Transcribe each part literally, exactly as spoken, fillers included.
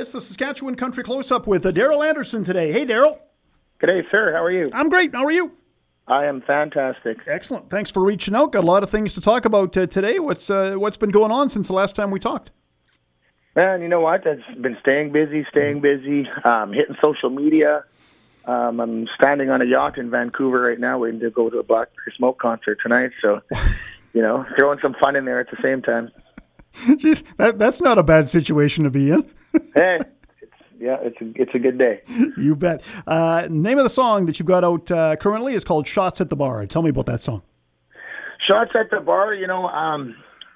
It's the Saskatchewan Country Close-Up with uh, Daryl Anderson today. Hey, Daryl. G'day, sir. How are you? I'm great. How are you? I am fantastic. Excellent. Thanks for reaching out. Got a lot of things to talk about uh, today. What's uh, what's been going on since the last time we talked? Man, you know what? I've been staying busy, staying busy, um, hitting social media. Um, I'm standing on a yacht in Vancouver right now waiting to go to a Blackberry Smoke concert tonight. So, you know, throwing some fun in there at the same time. Jeez, that, that's not a bad situation to be in. Hey, it's, yeah, it's a, it's a good day. You bet. Uh, name of the song that you've got out uh, currently is called Shots at the Bar. Tell me about that song. Shots at the Bar, you know, um,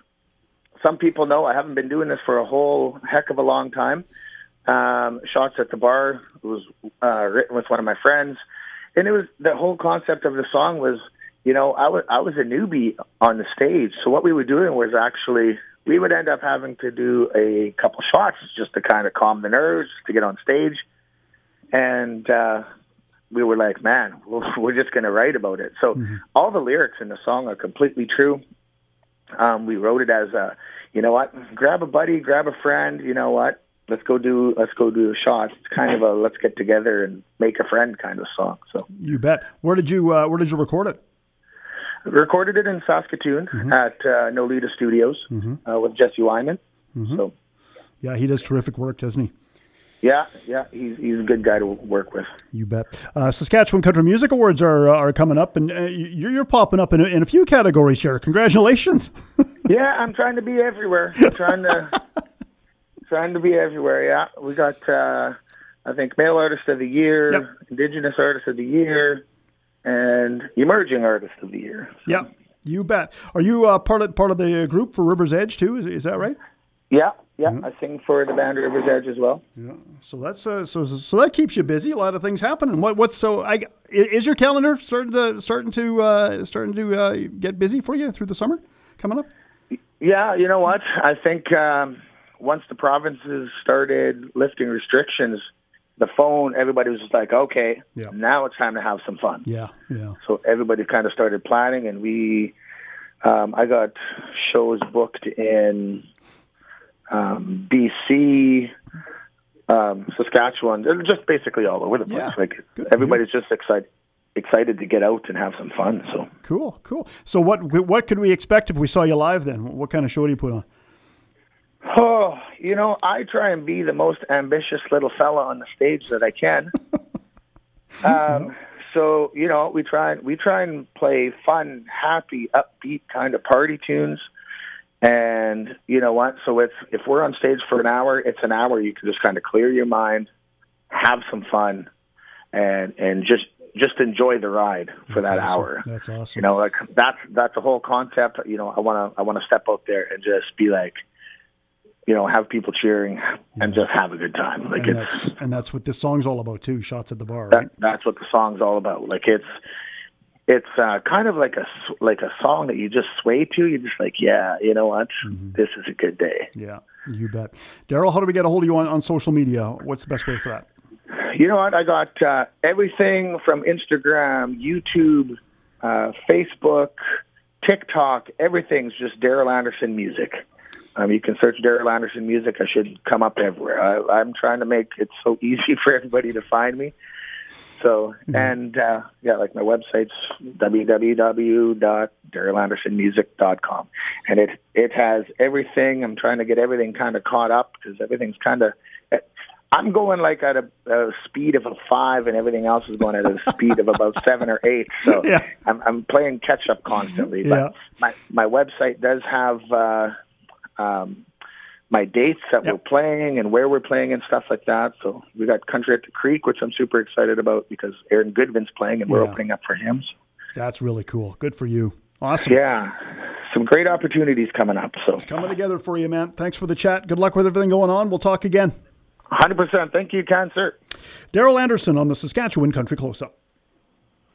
some people know I haven't been doing this for a whole heck of a long time. Um, Shots at the Bar was uh, written with one of my friends. And it was the whole concept of the song was, you know, I was, I was a newbie on the stage. So what we were doing was actually, we would end up having to do a couple shots just to kind of calm the nerves, to get on stage. And uh, we were like, man, we're just going to write about it. So mm-hmm. all the lyrics in the song are completely true. Um, we wrote it as a, you know what, grab a buddy, grab a friend, you know what, let's go do, let's go do a shot. It's kind of a let's get together and make a friend kind of song. So you bet. Where did you, uh, where did you record it? Recorded it in Saskatoon mm-hmm. at uh, Nolita Studios mm-hmm. uh, with Jesse Wyman. Mm-hmm. So, yeah, he does terrific work, doesn't he? Yeah, yeah, he's he's a good guy to work with. You bet. Uh, Saskatchewan Country Music Awards are uh, are coming up, and uh, you're you're popping up in a, in a few categories here. Congratulations! Yeah, I'm trying to be everywhere. I'm trying to trying to be everywhere. Yeah, we got uh, I think Male Artist of the Year, yep. Indigenous Artist of the Year, and Emerging Artist of the Year. So. Yeah, you bet. Are you uh, part of part of the group for River's Edge too? Is is that right? Yeah, yeah. Mm-hmm. I sing for the band River's Edge as well. Yeah. So that's uh, so so that keeps you busy. A lot of things happening. What what's so? I is your calendar starting to starting to uh, starting to uh, get busy for you through the summer coming up? Yeah, you know what? I think um, once the provinces started lifting restrictions, the phone, everybody was just like, okay, yeah. now it's time to have some fun. Yeah, yeah. So everybody kind of started planning, and we, um, I got shows booked in um, B C, um, Saskatchewan. They're just basically all over the place. Yeah, like everybody's you. just excited. excited to get out and have some fun. So cool, cool. So what what could we expect if we saw you live then? What kind of show do you put on? Oh, you know, I try and be the most ambitious little fella on the stage that I can. um, so, you know, we try we try and play fun, happy, upbeat kind of party tunes. And you know what? So if if we're on stage for an hour, it's an hour you can just kind of clear your mind, have some fun, and and just just enjoy the ride for that's that awesome. hour. That's awesome. You know, like that's that's the whole concept. You know, I want to I want to step out there and just be like, you know, have people cheering and just have a good time. Like and it's that's, and that's what this song's all about too. Shots at the Bar. That, right? That's what the song's all about. Like it's it's uh, kind of like a like a song that you just sway to. You're just like, yeah, you know what, mm-hmm. this is a good day. Yeah, you bet. Daryl, how do we get a hold of you on, on social media? What's the best way for that? You know what? I got uh, everything from Instagram, YouTube, uh, Facebook, TikTok. Everything's just Daryl Anderson Music. Um, you can search Daryl Anderson Music. I should come up everywhere. I, I'm trying to make it so easy for everybody to find me. So, mm-hmm. and uh, yeah, like my website's w w w dot daryl anderson music dot com. And it, it has everything. I'm trying to get everything kind of caught up because everything's kind of... I'm going like at a, a speed of a five, and everything else is going at a speed of about seven or eight. So yeah. I'm, I'm playing catch up constantly. But yeah. my my website does have uh, um, my dates that yep. we're playing and where we're playing and stuff like that. So we got Country at the Creek, which I'm super excited about because Aaron Goodvin's playing and yeah. we're opening up for him. So. That's really cool. Good for you. Awesome. Yeah. Some great opportunities coming up. So it's coming together for you, man. Thanks for the chat. Good luck with everything going on. We'll talk again. one hundred percent. Thank you, kind sir. Daryl Anderson on the Saskatchewan Country Close-Up.